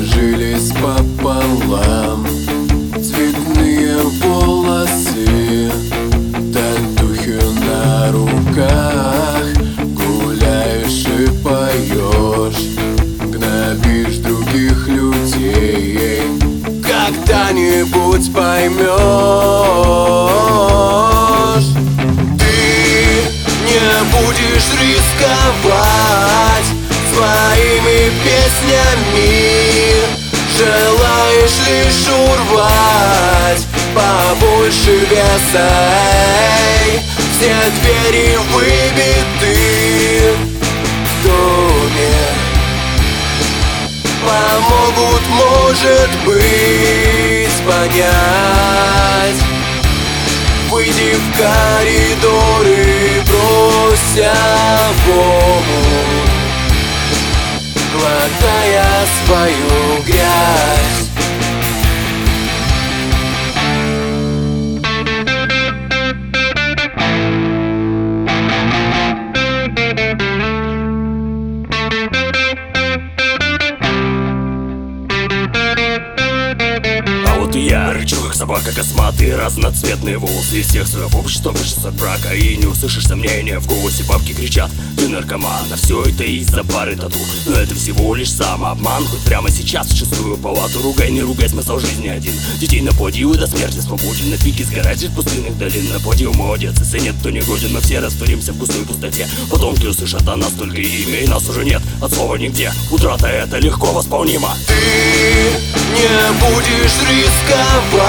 сложились пополам. Цветные волосы, татухи на руках. Гуляешь и поешь, гнобишь других людей. Когда-нибудь поймешь, ты не будешь рисковать своими песнями. Желаешь лишь урвать побольше веса. Все двери выбиты в доме, помогут, может быть, понять. Выйди в коридор и бросься в омут, глотая свою грязь. Я рычу, как собака, косматые, разноцветные волосы. Из всех своего общества вышел от брака. И не услышишь сомнения, в голосе бабки кричат: ты наркоман, а все это из-за пары тату. Но это всего лишь самообман. Хоть прямо сейчас в шестую палату ругай, не ругай, смысл жизни один. Детей на подию до смерти свободен. На пике сгорать из пустынных долин. На подию молодец, если нет, то не годен. Мы все растворимся в пустой пустоте. Потомки услышат о нас только имя, и нас уже нет от слова нигде. Утрата это легко восполнимо. Ты не будешь рисковать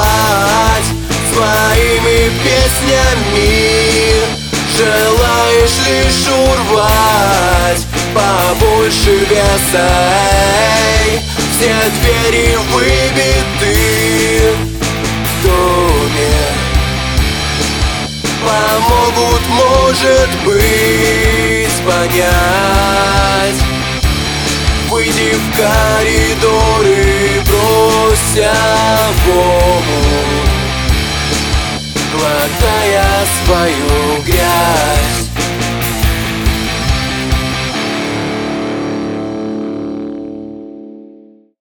своими песнями. Желаешь лишь урвать побольше веса. Все двери выбиты в доме, помогут, может быть, понять. Выйди в коридор и бросься в омут, глотая свою грязь.